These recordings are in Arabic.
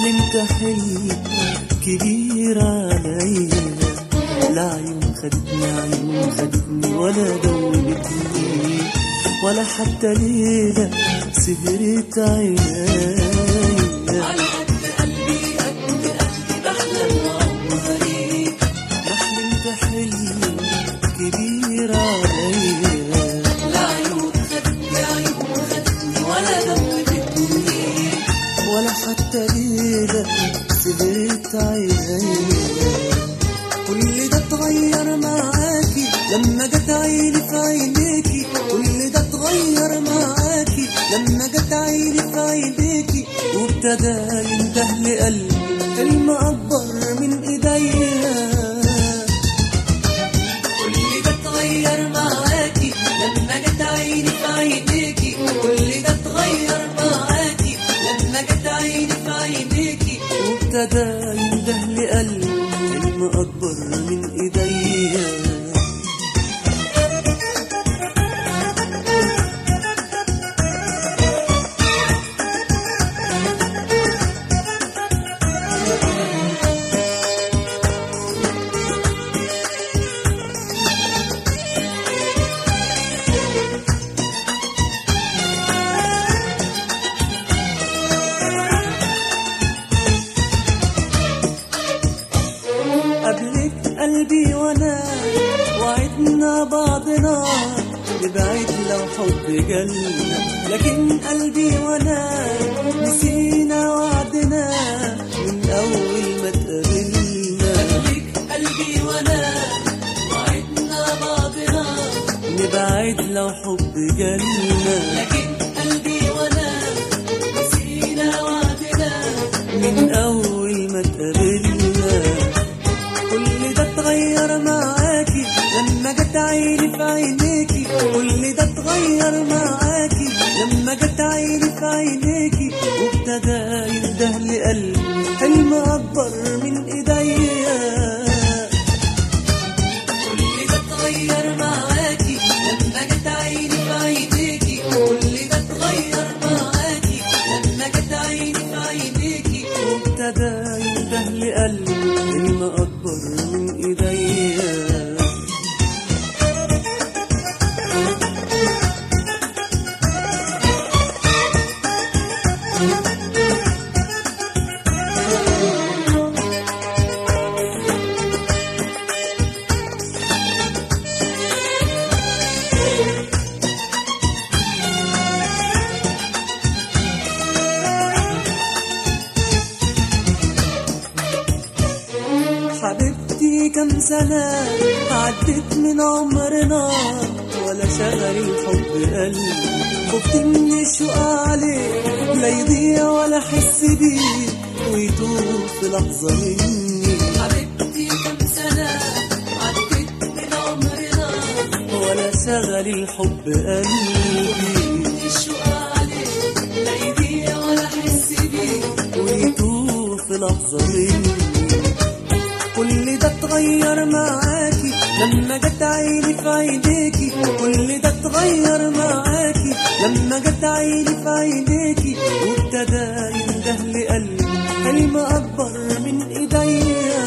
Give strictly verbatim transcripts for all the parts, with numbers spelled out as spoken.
حلمت حلم كبير عليا، لا عيون خدتني عيون خدتني ولا دوبتني، ولا حتى ليلة سهرت عينيا. على قد قلبي قد قلبي بحلم عمري. ما حلمت حلم كبير عليا، لا عيون خدتني عيون خدتني ولا دوبتني، ولا حتى ليلة سهرت عينيا. كل ده اتغير معاكي لما جت عيني في عينيكي، كل ده اتغير معاكي لما جت عيني في عينيكي، وابتدى ينده لقلبي حلم أكبر من إيديا. كل ده اتغير معاكي لما جت عيني في عينيكي، كل ده اتغير معاكي لما جت عيني في عينيكي، وابتدى ينده لقلبي حلم أكبر من إيديا. قبلك قلبي وانا وعدنا بعضنا نبعد لو حب جالنا، لكن قلبي وانا نسينا وعدنا من اول ما اتقابلنا. قلبك قلبي وانا وعدنا بعضنا، نبعد لو حب جالنا، لكن قلبي وانا نسينا وعدنا من اول ما اتقابلنا. كل ده اتغير معاكي لما جت عيني في عينيكي، كل ده اتغير معاكي لما جت عيني في عينيكي، وابتدى ينده لقلبي حلم اكبر من ايديا. كل ده اتغير معاكي لما جت عيني في عينيكي، كل ده اتغير معاكي لما جت عيني في عينيكي، وابتدى ينده لقلبي حلم اكبر من ايديا. حبيبتي كم سنة عدت من عمرنا ولا شغل الحب قلبي، خفت من الشوق عليك لا يضيع ولا احس بيه ويتوه في لحظة مني. حبيبتي كم سنة عدت من عمرنا ولا شغل الحب قلبي، الشوق عليك لا يضيع ولا احس بيه ويتوه في لحظة مني. كل ده اتغير معاكي لما جت عيني في عينيكي، كل ده اتغير معاكي لما جت عيني في عينيكي، وابتدى ينده لقلبي حلم اكبر من ايديا.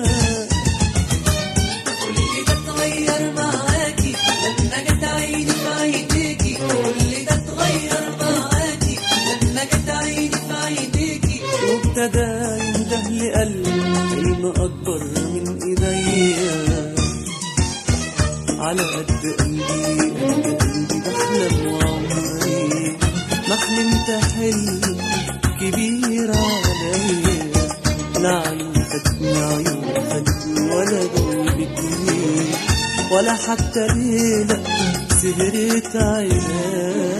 كل ده اتغير معاكي لما جت عيني في عينيكي، كل ده اتغير معاكي لما جت عيني في عينيكي، وابتدى ينده لقلبي حلم اكبر من ايديا. على قد قلبي قد قلبي بحلم وعمري، ما حلمت حلم كبير عليا، لا عيون خدتني عيون خدتني ولا دوبتني، ولا حتى ليلة سهرت عينيا.